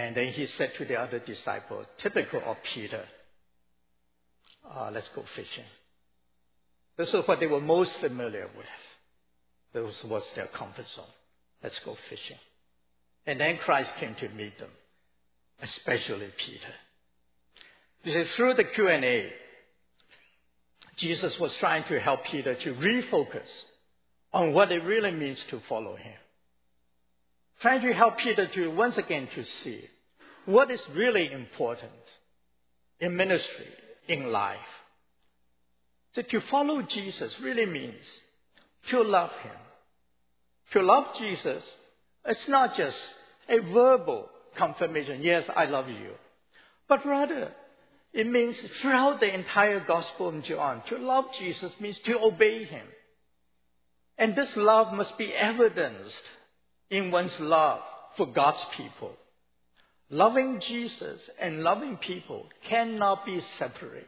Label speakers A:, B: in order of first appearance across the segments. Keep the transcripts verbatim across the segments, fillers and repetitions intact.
A: And then he said to the other disciples, typical of Peter, uh, let's go fishing. This is what they were most familiar with. This was their comfort zone. Let's go fishing. And then Christ came to meet them, especially Peter. You see, through the Q and A, Jesus was trying to help Peter to refocus on what it really means to follow him. Trying to help Peter to once again to see what is really important in ministry, in life. So to follow Jesus really means to love him. To love Jesus, it's not just a verbal confirmation, yes, I love you. But rather, it means throughout the entire Gospel of John, to love Jesus means to obey him. And this love must be evidenced in one's love for God's people. Loving Jesus and loving people cannot be separated.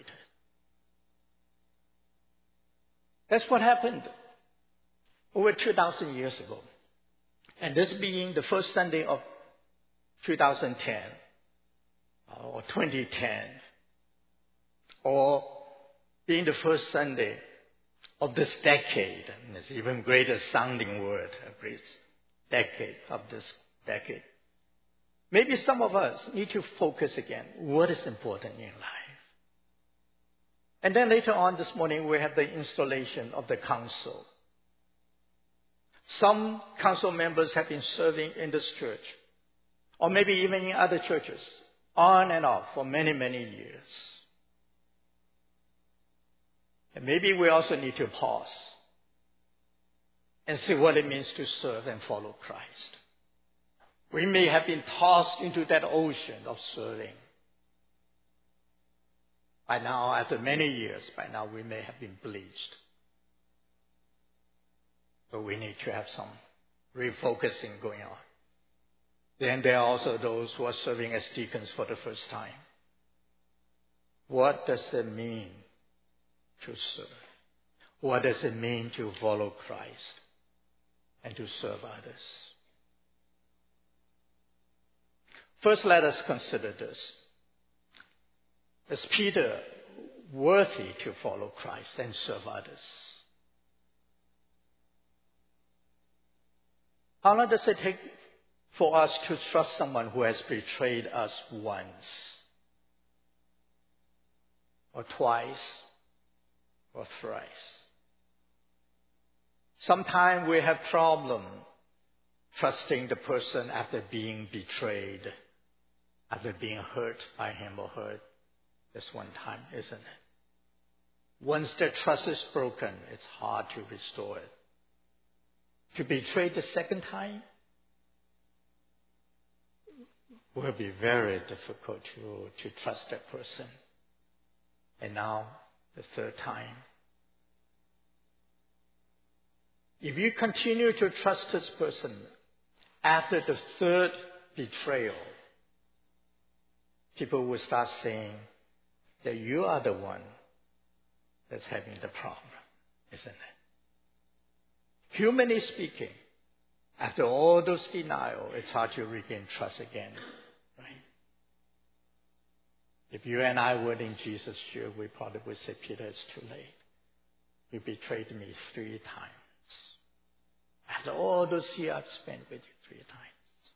A: That's what happened over two thousand years ago. And this being the first Sunday of two thousand ten or twenty ten, or being the first Sunday of this decade, and it's even greater sounding word, a great decade of this decade. Maybe some of us need to focus again what is important in life. And then later on this morning, we have the installation of the council. Some council members have been serving in this church, or maybe even in other churches, on and off for many, many years. And maybe we also need to pause and see what it means to serve and follow Christ. We may have been tossed into that ocean of serving. By now, after many years, by now we may have been bleached. But we need to have some refocusing going on. Then there are also those who are serving as deacons for the first time. What does it mean to serve? What does it mean to follow Christ and to serve others? First, let us consider this. Is Peter worthy to follow Christ and serve others? How long does it take for us to trust someone who has betrayed us once, or twice, or thrice? Sometimes we have problem trusting the person after being betrayed, after being hurt by him or her this one time, isn't it? Once the trust is broken, it's hard to restore it. To betray the second time will be very difficult to, to trust that person. And now, the third time. If you continue to trust this person after the third betrayal, people will start saying that you are the one that's having the problem, isn't it? Humanly speaking, after all those denial, it's hard to regain trust again, right? If you and I were in Jesus' shoe, we probably would say, Peter, it's too late. You betrayed me three times. After all those years I've spent with you three times.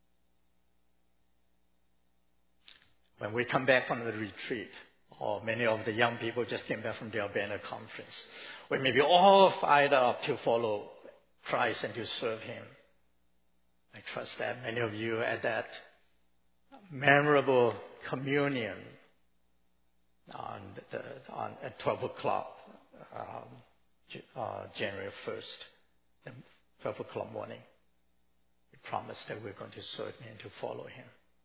A: When we come back from the retreat, or many of the young people just came back from the Urbana conference, we may be all fired up to follow Christ and to serve him. I trust that many of you at that memorable communion on, the, on at twelve o'clock, um, uh, January first, twelve o'clock morning, we promised that we're going to serve him and to follow him.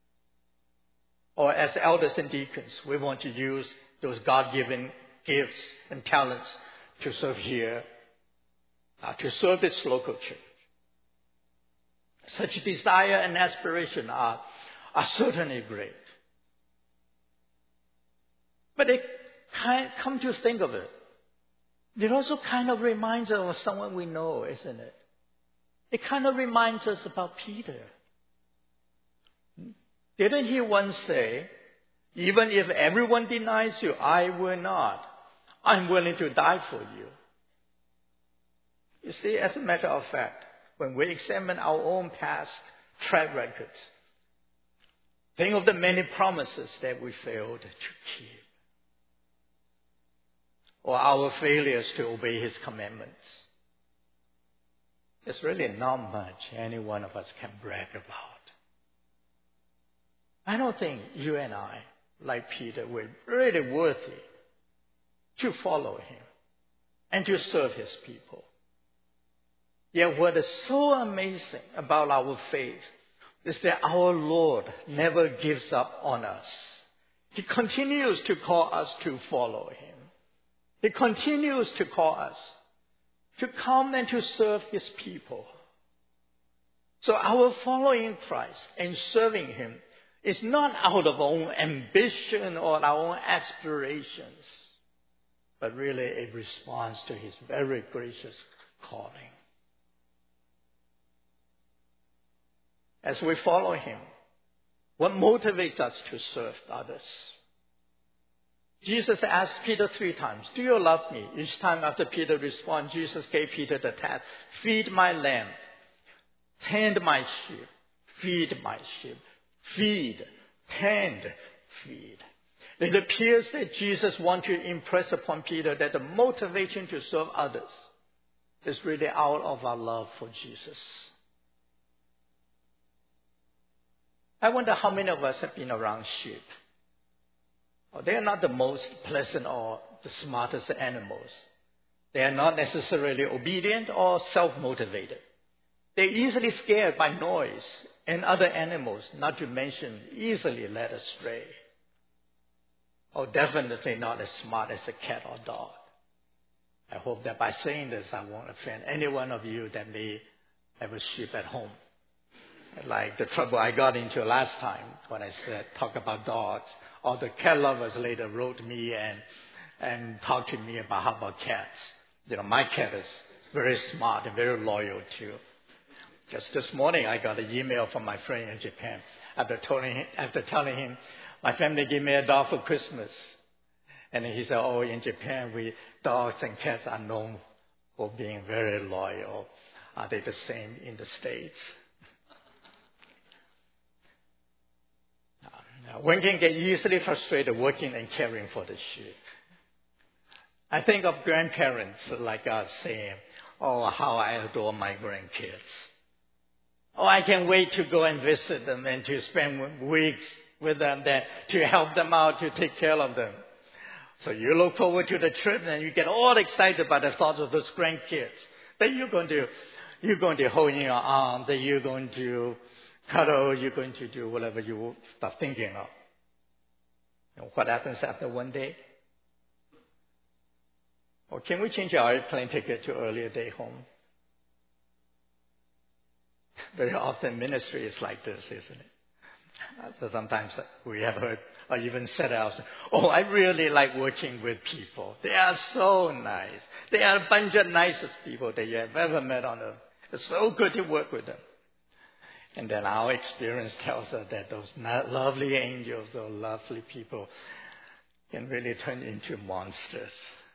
A: Or as elders and deacons, we want to use those God-given gifts and talents to serve here, uh, to serve this local church. Such desire and aspiration are, are certainly great. But it kind of, come to think of it, it also kind of reminds us of someone we know, isn't it? It kind of reminds us about Peter. Didn't he once say, even if everyone denies you, I will not. I'm willing to die for you. You see, as a matter of fact, when we examine our own past track records, think of the many promises that we failed to keep, or our failures to obey his commandments. There's really not much any one of us can brag about. I don't think you and I, like Peter, were really worthy to follow him and to serve his people. Yet what is so amazing about our faith is that our Lord never gives up on us. He continues to call us to follow him. He continues to call us to come and to serve his people. So our following Christ and serving him is not out of our own ambition or our own aspirations, but really a response to his very gracious calling. As we follow him, what motivates us to serve others? Jesus asked Peter three times, do you love me? Each time after Peter responds, Jesus gave Peter the task, feed my lamb, tend my sheep, feed my sheep, feed, tend, feed. It appears that Jesus wants to impress upon Peter that the motivation to serve others is really out of our love for Jesus. I wonder how many of us have been around sheep. Oh, they are not the most pleasant or the smartest animals. They are not necessarily obedient or self-motivated. They're easily scared by noise and other animals, not to mention easily led astray. Oh, definitely not as smart as a cat or dog. I hope that by saying this, I won't offend any one of you that may have a sheep at home. Like the trouble I got into last time when I said talk about dogs. All the cat lovers later wrote me and and talked to me about how about cats. You know, my cat is very smart and very loyal too. Just this morning I got an email from my friend in Japan after telling him, after telling him my family gave me a dog for Christmas. And he said, oh, in Japan we dogs and cats are known for being very loyal. Are they the same in the States? One can get easily frustrated working and caring for the sheep. I think of grandparents like us saying, oh, how I adore my grandkids. Oh, I can't wait to go and visit them and to spend weeks with them there, to help them out, to take care of them. So you look forward to the trip and you get all excited by the thoughts of those grandkids that you're going to, you're going to hold in your arms, that you're going to cuddle, you're going to do whatever you start thinking of. And what happens after one day? Or can we change our airplane ticket to earlier day home? Very often ministry is like this, isn't it? So sometimes we have heard or even said ourselves, oh, I really like working with people. They are so nice. They are a bunch of nicest people that you have ever met on earth. It's so good to work with them. And then our experience tells us that those lovely angels or lovely people can really turn into monsters.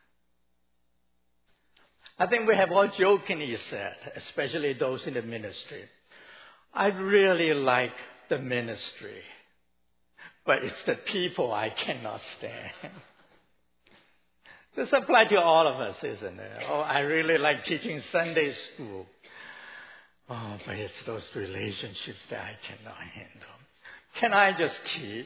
A: I think we have all jokingly said, especially those in the ministry, I really like the ministry, but it's the people I cannot stand. This applies to all of us, isn't it? Oh, I really like teaching Sunday school. Oh, but it's those relationships that I cannot handle. Can I just teach?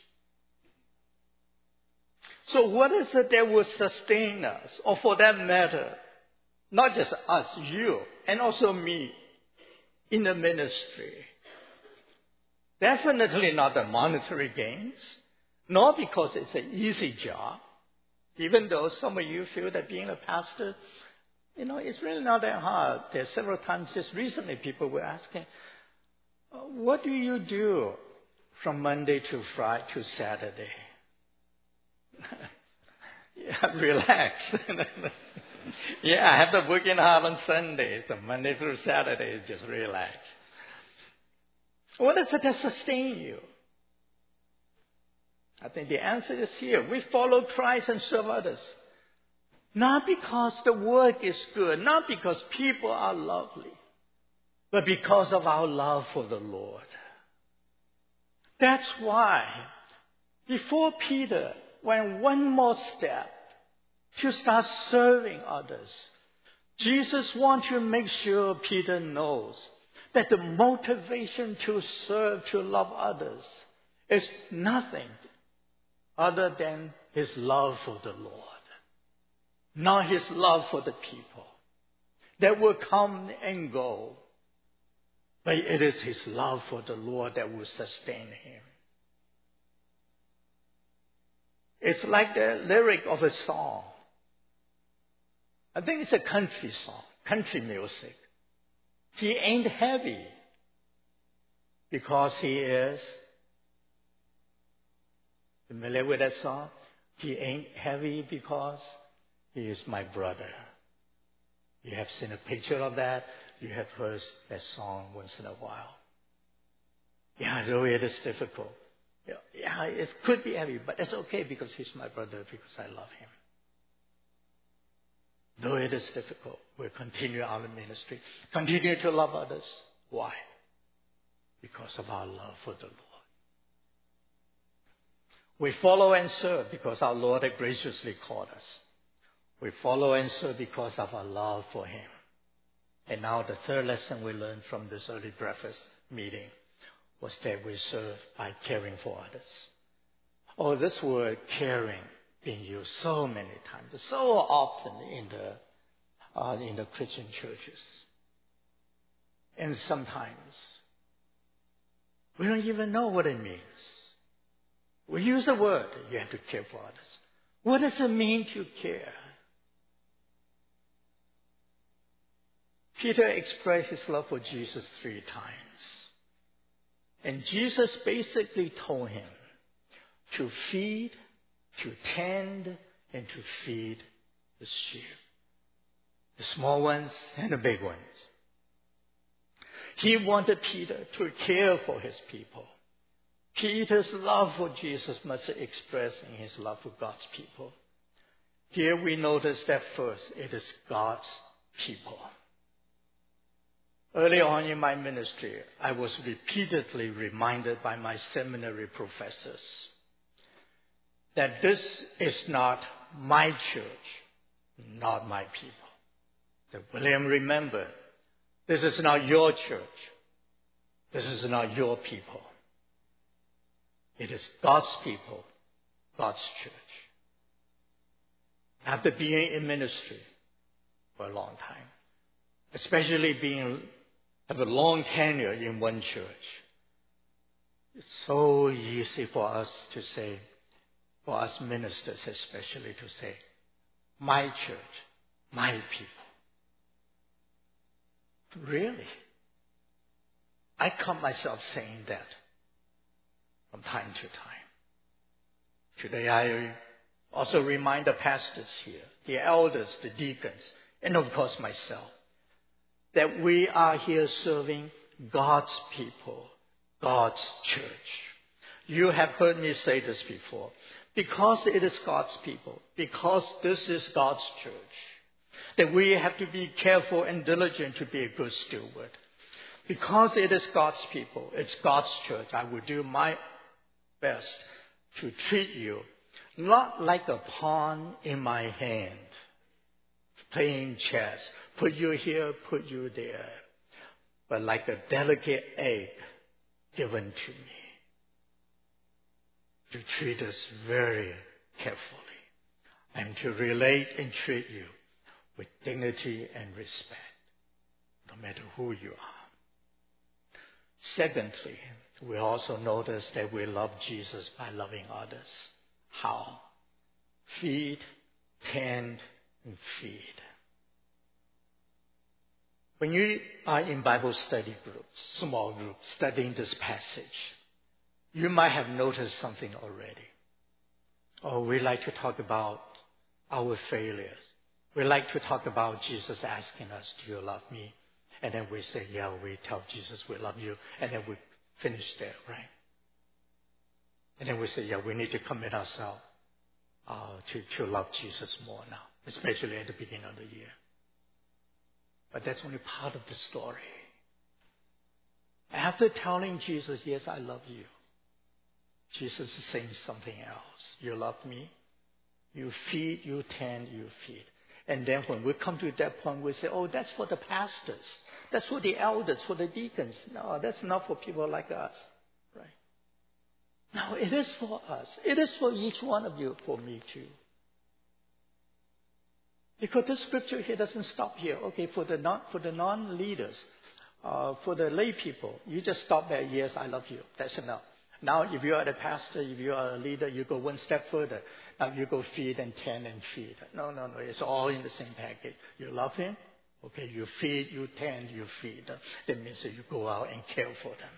A: So what is it that will sustain us? Or for that matter, not just us, you, and also me, in the ministry? Definitely not the monetary gains, nor because it's an easy job. Even though some of you feel that being a pastor, you know, it's really not that hard. There several times just recently people were asking, what do you do from Monday to Friday to Saturday? Yeah, relax. Yeah, I have to work in hard on Sunday, so Monday through Saturday is just relax. What is it that sustain you? I think the answer is here. We follow Christ and serve others. Not because the work is good, not because people are lovely, but because of our love for the Lord. That's why, before Peter went one more step to start serving others, Jesus wants to make sure Peter knows that the motivation to serve, to love others, is nothing other than his love for the Lord. Not his love for the people that will come and go, but it is his love for the Lord that will sustain him. It's like the lyric of a song. I think it's a country song, country music. He ain't heavy because he is. Familiar with that song? He ain't heavy because he is my brother. You have seen a picture of that. You have heard that song once in a while. Yeah, though it is difficult. Yeah, it could be heavy, but it's okay because he's my brother, because I love him. Though it is difficult, we'll continue our ministry. Continue to love others. Why? Because of our love for the Lord. We follow and serve because our Lord has graciously called us. We follow and serve because of our love for him. And now the third lesson we learned from this early breakfast meeting was that we serve by caring for others. Oh, this word caring being used so many times, so often in the uh, in the Christian churches. And sometimes we don't even know what it means. We use the word, you have to care for others. What does it mean to care? Peter expressed his love for Jesus three times. And Jesus basically told him to feed, to tend, and to feed the sheep. The small ones and the big ones. He wanted Peter to care for his people. Peter's love for Jesus must express in his love for God's people. Here we notice that first, it is God's people. Early on in my ministry, I was repeatedly reminded by my seminary professors that this is not my church, not my people. That William, remember, this is not your church. This is not your people. It is God's people, God's church. After being in ministry for a long time, especially being have a long tenure in one church, it's so easy for us to say, for us ministers especially, to say, my church, my people. Really? I caught myself saying that from time to time. Today I also remind the pastors here, the elders, the deacons, and of course myself, that we are here serving God's people, God's church. You have heard me say this before. Because it is God's people, because this is God's church, that we have to be careful and diligent to be a good steward. Because it is God's people, it's God's church, I will do my best to treat you not like a pawn in my hand, playing chess, put you here, put you there, but like a delicate egg given to me, to treat us very carefully, and to relate and treat you with dignity and respect, no matter who you are. Secondly, we also notice that we love Jesus by loving others. How? Feed, tend, and feed. When you are in Bible study groups, small groups, studying this passage, you might have noticed something already. Oh, we like to talk about our failures. We like to talk about Jesus asking us, do you love me? And then we say, yeah, we tell Jesus we love you. And then we finish there, right? And then we say, yeah, we need to commit ourselves uh, to, to love Jesus more now, especially at the beginning of the year. But that's only part of the story. After telling Jesus, yes, I love you, Jesus is saying something else. You love me, you feed, you tend, you feed. And then when we come to that point, we say, oh, that's for the pastors. That's for the elders, for the deacons. No, that's not for people like us. Right? No, it is for us. It is for each one of you, for me too. Because the scripture here doesn't stop here. Okay, for the non, for the non-leaders, uh, for the lay people, you just stop there. Yes, I love you. That's enough. Now, if you are a pastor, if you are a leader, you go one step further. Now you go feed and tend and feed. No, no, no. It's all in the same package. You love him. Okay, you feed, you tend, you feed. That means that you go out and care for them.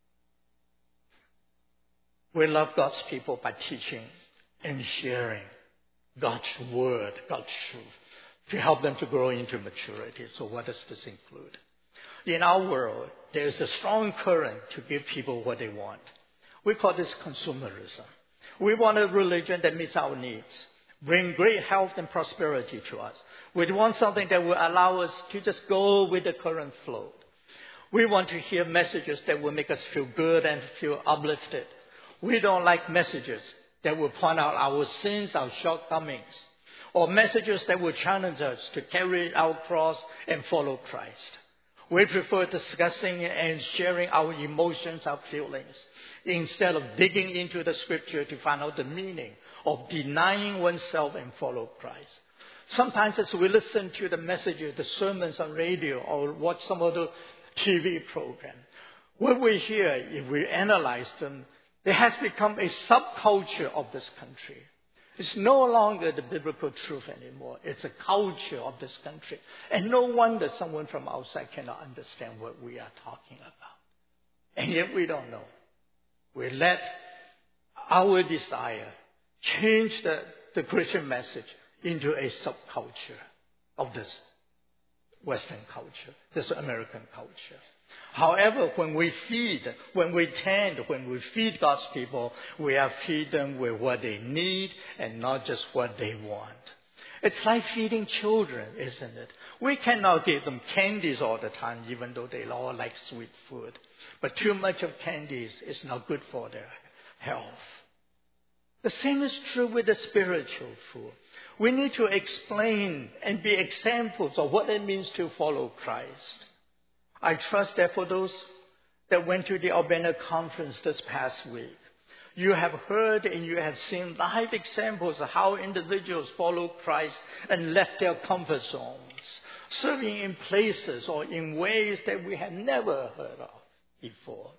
A: We love God's people by teaching and sharing God's word, God's truth, to help them to grow into maturity. So what does this include? In our world, there is a strong current to give people what they want. We call this consumerism. We want a religion that meets our needs, bring great health and prosperity to us. We want something that will allow us to just go with the current flow. We want to hear messages that will make us feel good and feel uplifted. We don't like messages that will point out our sins, our shortcomings, or messages that will challenge us to carry our cross and follow Christ. We prefer discussing and sharing our emotions, our feelings, instead of digging into the scripture to find out the meaning of denying oneself and follow Christ. Sometimes as we listen to the messages, the sermons on radio, or watch some of the T V program, what we hear, if we analyze them, it has become a subculture of this country. It's no longer the biblical truth anymore. It's a culture of this country. And no wonder someone from outside cannot understand what we are talking about. And yet we don't know. We let our desire change the, the Christian message into a subculture of this Western culture, this American culture. However, when we feed, when we tend, when we feed God's people, we are feeding them with what they need and not just what they want. It's like feeding children, isn't it? We cannot give them candies all the time, even though they all like sweet food. But too much of candies is not good for their health. The same is true with the spiritual food. We need to explain and be examples of what it means to follow Christ. I trust that for those that went to the Urbana conference this past week, you have heard and you have seen live examples of how individuals follow Christ and left their comfort zones, serving in places or in ways that we had never heard of before.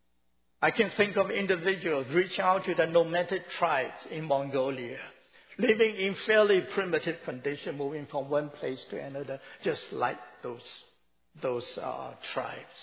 A: I can think of individuals reaching out to the nomadic tribes in Mongolia, living in fairly primitive condition, moving from one place to another, just like those those uh, tribes.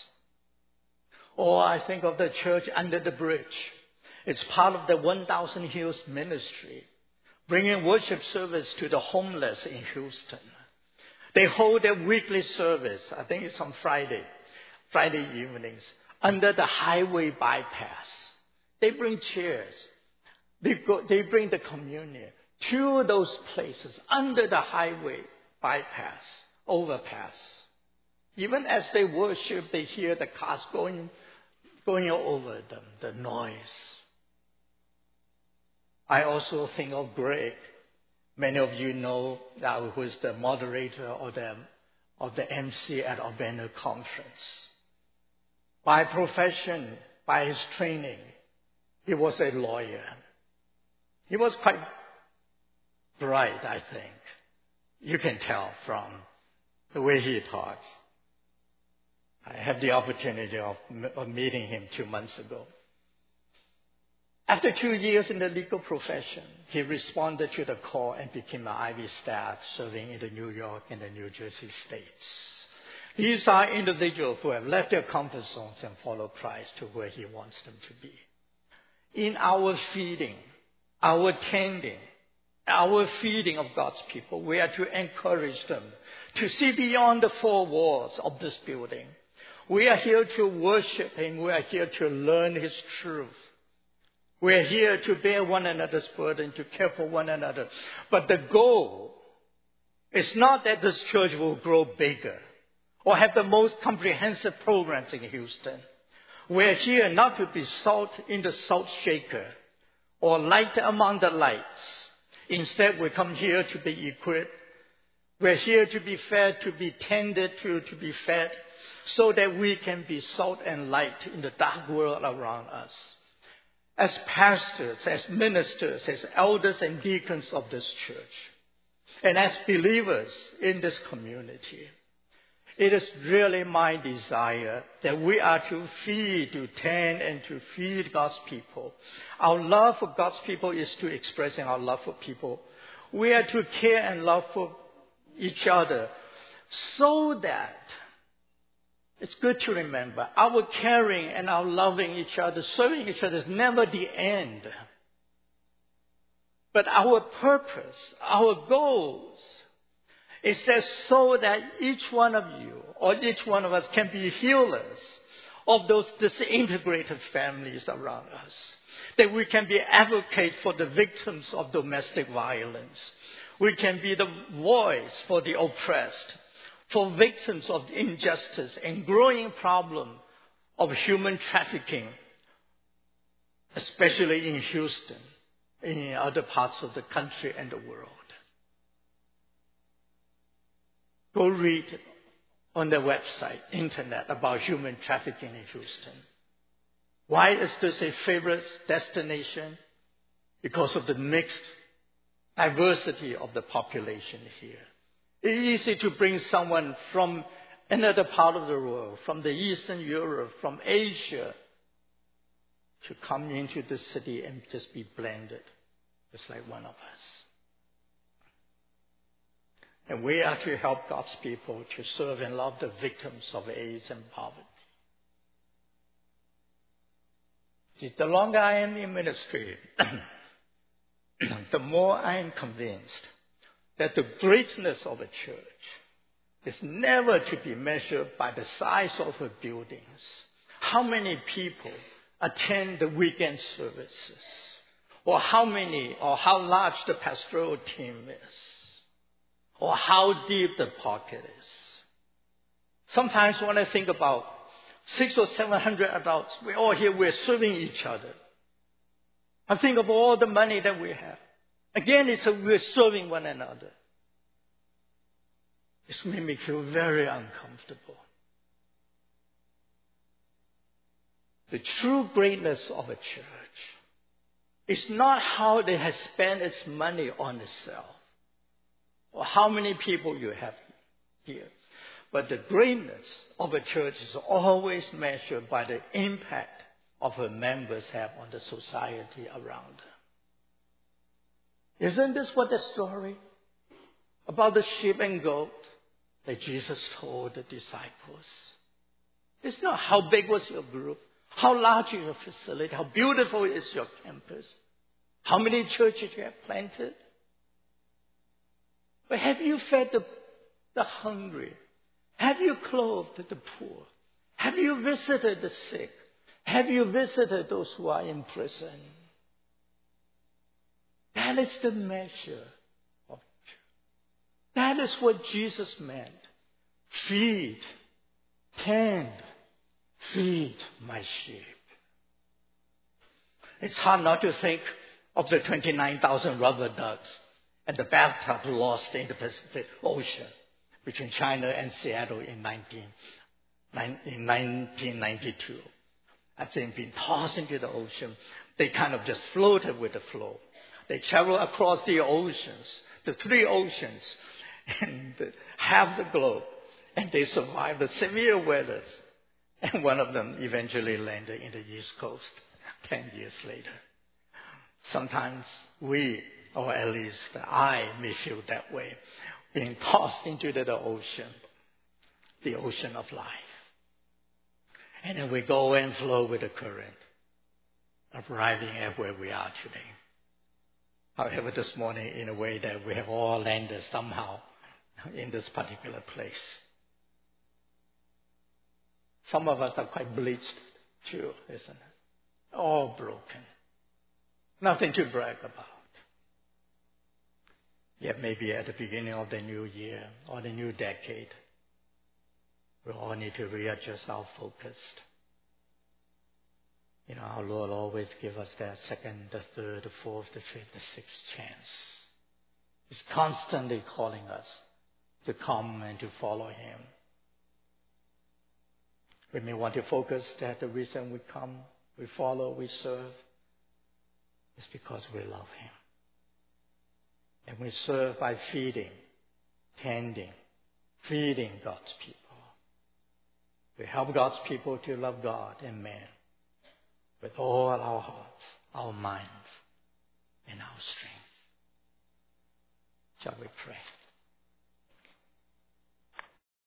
A: Or I think of the church under the bridge. It's part of the one thousand Hills ministry, bringing worship service to the homeless in Houston. They hold their weekly service, I think it's on Friday, Friday evenings, under the highway bypass. They bring chairs. They, go, they bring the communion to those places under the highway bypass, overpass. Even as they worship, they hear the cars going, going over them, the noise. I also think of Greg. Many of you know that who is the moderator or the, or the M C at Urbana conference. By profession, by his training, he was a lawyer. He was quite bright, I think. You can tell from the way he talks. I had the opportunity of, of meeting him two months ago. After two years in the legal profession, he responded to the call and became an Ivy staff serving in the New York and the New Jersey states. These are individuals who have left their comfort zones and followed Christ to where he wants them to be. In our feeding, our tending, our feeding of God's people, we are to encourage them to see beyond the four walls of this building. We are here to worship Him. We are here to learn His truth. We're here to bear one another's burden, to care for one another. But the goal is not that this church will grow bigger or have the most comprehensive programs in Houston. We're here not to be salt in the salt shaker or light among the lights. Instead, we come here to be equipped. We're here to be fed, to be tended to, to be fed, so that we can be salt and light in the dark world around us. As pastors, as ministers, as elders and deacons of this church, and as believers in this community, it is really my desire that we are to feed, to tend, and to feed God's people. Our love for God's people is to expressing our love for people. We are to care and love for each other so that it's good to remember our caring and our loving each other, serving each other is never the end. But our purpose, our goals, is that so that each one of you or each one of us can be healers of those disintegrated families around us. That we can be advocates for the victims of domestic violence. We can be the voice for the oppressed, for victims of injustice and growing problem of human trafficking, especially in Houston, in other parts of the country and the world. Go read on the website, internet, about human trafficking in Houston. Why is this a favorite destination? Because of the mixed diversity of the population here. It's easy to bring someone from another part of the world, from the Eastern Europe, from Asia, to come into the city and just be blended, just like one of us. And we are to help God's people to serve and love the victims of AIDS and poverty. See, the longer I am in ministry, the more I am convinced that the greatness of a church is never to be measured by the size of her buildings, how many people attend the weekend services, or how many or how large the pastoral team is, or how deep the pocket is. Sometimes when I think about six or seven hundred adults, we're all here, we're serving each other. I think of all the money that we have. Again, it's a, we're serving one another. This made me feel very uncomfortable. The true greatness of a church is not how it has spent its money on itself, or how many people you have here. But the greatness of a church is always measured by the impact of her members have on the society around her. Isn't this what the story about the sheep and goat that Jesus told the disciples? It's not how big was your group, how large is your facility, how beautiful is your campus, how many churches you have planted. But have you fed the, the hungry? Have you clothed the poor? Have you visited the sick? Have you visited those who are in prison? That is the measure of church. That is what Jesus meant. Feed, tend, feed my sheep. It's hard not to think of the twenty-nine thousand rubber ducks and the bathtub lost in the Pacific Ocean between China and Seattle in nineteen ninety-two. As they've been tossed into the ocean, they kind of just floated with the flow. They traveled across the oceans, the three oceans, and half the globe, and they survived the severe weathers. And one of them eventually landed in the East Coast ten years later. Sometimes we, or at least I, may feel that way, being tossed into the ocean, the ocean of life. And then we go and flow with the current, arriving at where we are today. However, this morning, in a way that we have all landed somehow in this particular place. Some of us are quite bleached too, isn't it? All broken. Nothing to brag about. Yet maybe at the beginning of the new year or the new decade, we all need to readjust our focus. You know, our Lord always gives us that second, the third, the fourth, the fifth, the sixth chance. He's constantly calling us to come and to follow Him. We may want to focus that the reason we come, we follow, we serve, is because we love Him. And we serve by feeding, tending, feeding God's people. We help God's people to love God and man with all our hearts, our minds, and our strength. Shall we pray?